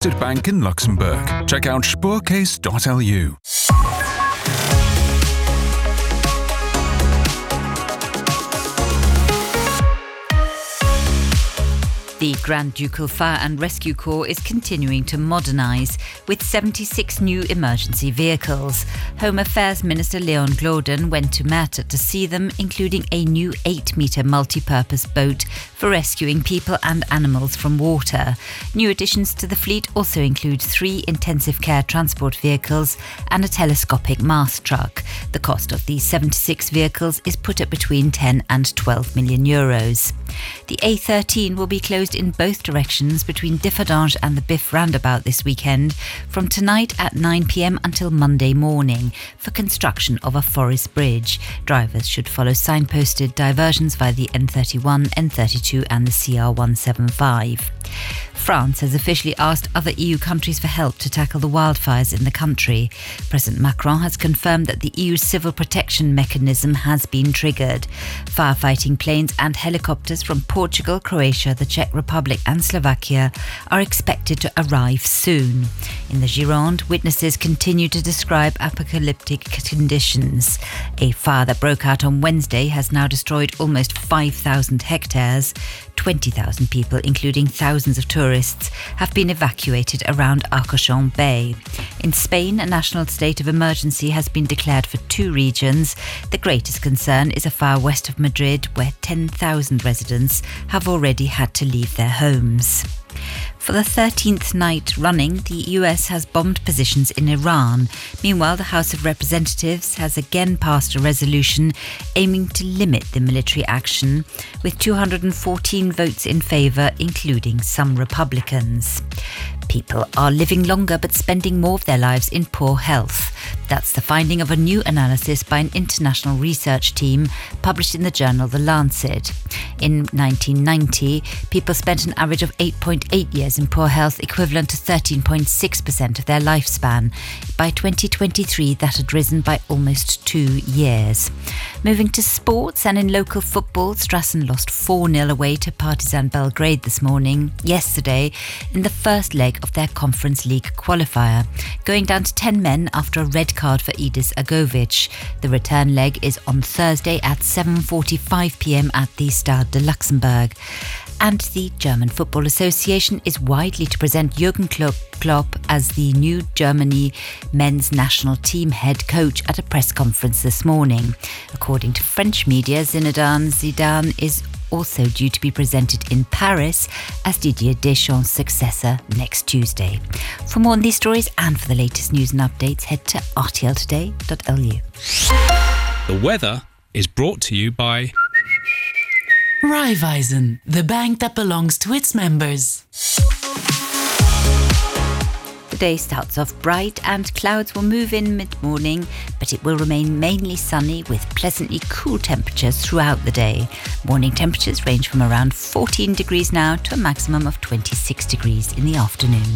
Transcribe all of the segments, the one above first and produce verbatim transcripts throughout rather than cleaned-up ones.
Bank in Luxembourg. Check out spoorcase dot l u. The Grand Ducal Fire and Rescue Corps is continuing to modernise with seventy-six new emergency vehicles. Home Affairs Minister Leon Glorden went to Merthyr to see them, including a new eight metre multi-purpose boat for rescuing people and animals from water. New additions to the fleet also include three intensive care transport vehicles and a telescopic mast truck. The cost of these seventy-six vehicles is put at between ten and twelve million euros. The A thirteen will be closed in both directions between Differdange and the Biff roundabout this weekend from tonight at nine p m until Monday morning for construction of a forest bridge. Drivers should follow signposted diversions via the N thirty-one, N thirty-two and the C R one seventy-five. France has officially asked other E U countries for help to tackle the wildfires in the country. President Macron has confirmed that the E U's civil protection mechanism has been triggered. Firefighting planes and helicopters from Portugal, Croatia, the Czech Republic and Slovakia are expected to arrive soon. In the Gironde, witnesses continue to describe apocalyptic conditions. A fire that broke out on Wednesday has now destroyed almost five thousand hectares. twenty thousand people, including thousands of tourists, have been evacuated around Arcachon Bay. In Spain, a national state of emergency has been declared for two regions. The greatest concern is a fire west of Madrid, where ten thousand residents have already had to leave their homes. For the thirteenth night running, the U S has bombed positions in Iran. Meanwhile, the House of Representatives has again passed a resolution aiming to limit the military action, with two hundred fourteen votes in favour, including some Republicans. People are living longer but spending more of their lives in poor health. That's the finding of a new analysis by an international research team published in the journal The Lancet. In nineteen ninety, people spent an average of eight point eight years in poor health, equivalent to thirteen point six percent of their lifespan. By twenty twenty-three, that had risen by almost two years. Moving to sports, and in local football, Strassen lost four nil away to Partizan Belgrade this morning, yesterday, in the first leg of their Conference League qualifier, going down to ten men after a red card for Edis Agovic. The return leg is on Thursday at seven forty-five p m at the Stade de Luxembourg. And the German Football Association is widely to present Jurgen Klopp as the new Germany men's national team head coach at a press conference this morning. According to French media, Zinedine Zidane is also due to be presented in Paris as Didier Deschamps' successor next Tuesday. For more on these stories and for the latest news and updates, head to r t l today dot l u. The weather is brought to you by Raiffeisen, the bank that belongs to its members. The day starts off bright and clouds will move in mid-morning, but it will remain mainly sunny with pleasantly cool temperatures throughout the day. Morning temperatures range from around fourteen degrees now to a maximum of twenty-six degrees in the afternoon.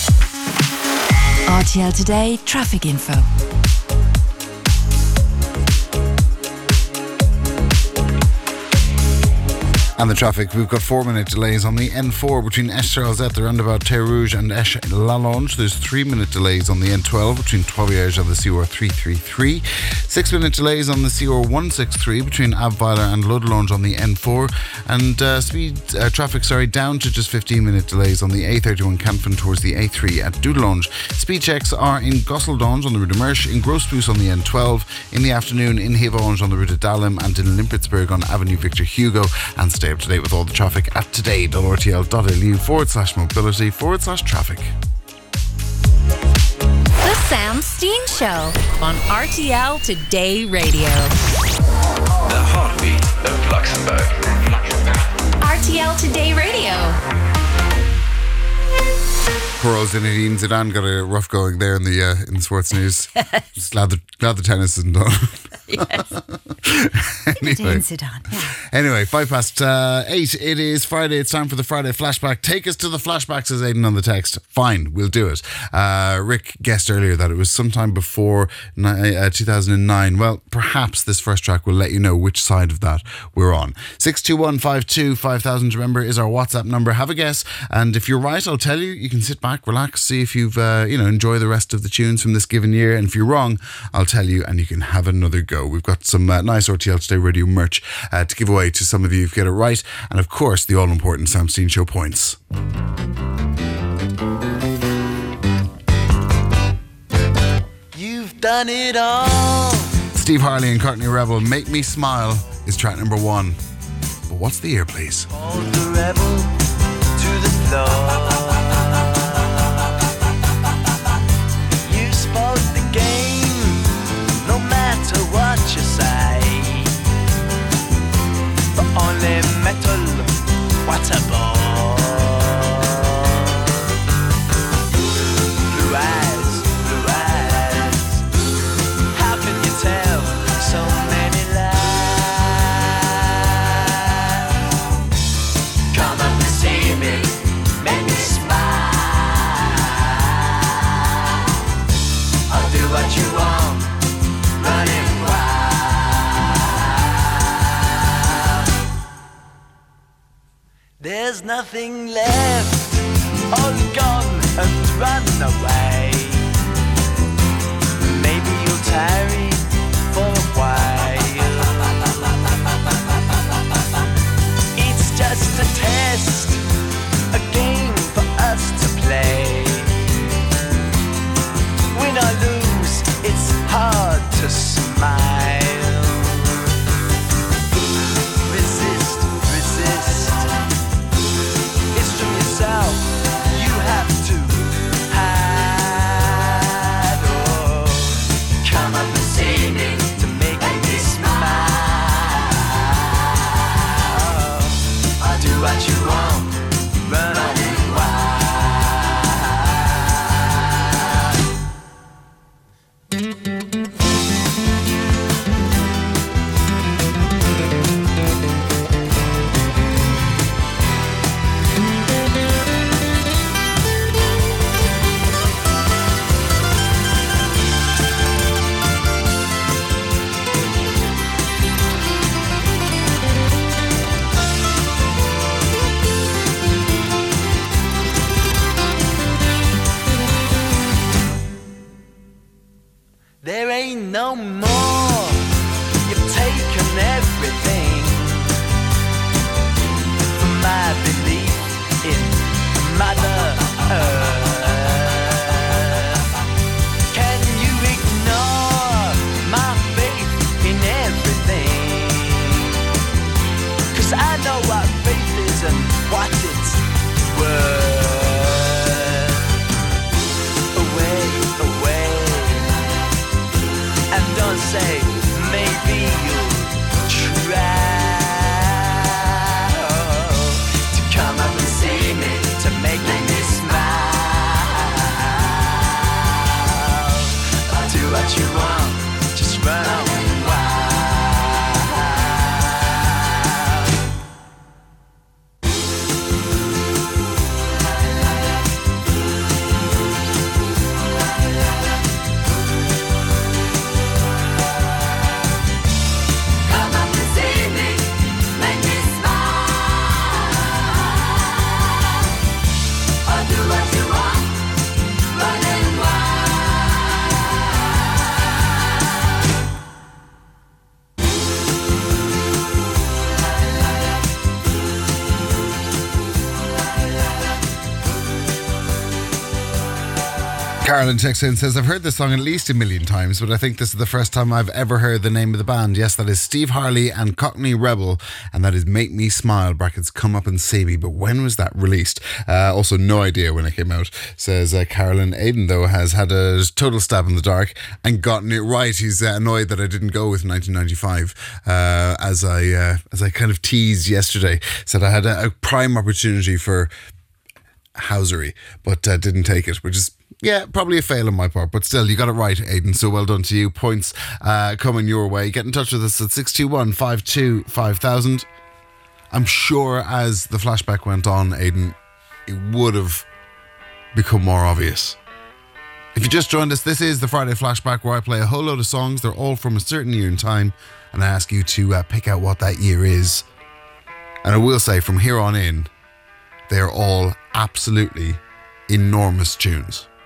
R T L Today traffic info. And the traffic, we've got four minute delays on the N four between Esch Charles at the roundabout Terre Rouge and Esch Lalonge. There's three minute delays on the N twelve between Trois-Vierges and the C O R three thirty-three. Six minute delays on the C O R one sixty-three between Abweiler and Ludelange on the N four. And uh, speed uh, traffic, sorry, down to just fifteen minute delays on the A thirty-one Canfin towards the A three at Dudelange. Speed checks are in Gosseldange on the Rue de Mersch, in Grossboos on the N twelve, in the afternoon in Hevange on the Rue de Dahlem, and in Limpertsburg on Avenue Victor Hugo. And stay up to date with all the traffic at today.rtl.lu forward slash mobility forward slash traffic. The Sam Steen Show on R T L Today Radio. The heartbeat of Luxembourg. R T L Today Radio. Poor old Zinedine Zidane got a rough going there in the uh, in the sports news. Just glad the glad the tennis isn't done. Anyway. In Sudan, yeah. Anyway, five past uh, eight. It is Friday. It's time for the Friday flashback. Take us to the flashback, says Aidan on the text. Fine, we'll do it. Uh, Rick guessed earlier that it was sometime before ni- uh, two thousand nine. Well, perhaps this first track will let you know which side of that we're on. six two one five two five thousand, remember, is our WhatsApp number. Have a guess. And if you're right, I'll tell you. You can sit back, relax, see if you've, uh, you know, enjoy the rest of the tunes from this given year. And if you're wrong, I'll tell you and you can have another go. We've got some uh, nice R T L Today Radio merch uh, to give away to some of you if you get it right. And of course, the all-important Sam Steen Show points. You've done it all. Steve Harley and Courtney Rebel, Make Me Smile is track number one. But what's the year, please? Hold the rebel to the floor. You spoke the game, no matter what you say. But only metal, what a bore. Blue eyes, blue eyes. How can you tell so many lies? Come up and see me, make me smile. I'll do what you want, running wild. There's nothing left, all gone and run away. Maybe you'll tarry for a while. It's just a test, a game for us to play. Win or lose, it's hard to smile. Resist, resist. It's from yourself, you have to hide. Oh, come up and see me to make me smile. I'll do what you want, run running wild. There ain't no more. You've taken everything from my belief in Mother Earth. Can you ignore my faith in everything? 'Cause I know what faith is and what it's worth. Away, away. And don't say, maybe you'll try to come up and see me, to make me smile. I'll do what you want, just run wild. Come up and see me, make me smile. I'll do what you want, running wild. Carolyn texts in and says, I've heard this song at least a million times, but I think this is the first time I've ever heard the name of the band. Yes, that is Steve Harley and Cockney Rebel, and that is Make Me Smile, brackets, Come Up and See Me. But when was that released? Uh, also, no idea when it came out, says uh, Carolyn. Aidan, though, has had a total stab in the dark and gotten it right. He's uh, annoyed that I didn't go with nineteen ninety-five, uh, as I uh, as I kind of teased yesterday. Said I had a, a prime opportunity for housery, but uh, didn't take it, which is, yeah, probably a fail on my part, but still, you got it right, Aidan, so well done to you. Points uh, coming your way. Get in touch with us at six two one, five two five thousand. I'm sure as the flashback went on, Aidan, it would have become more obvious. If you just joined us, this is the Friday Flashback, where I play a whole load of songs. They're all from a certain year in time, and I ask you to uh, pick out what that year is. And I will say, from here on in, they are all absolutely enormous tunes.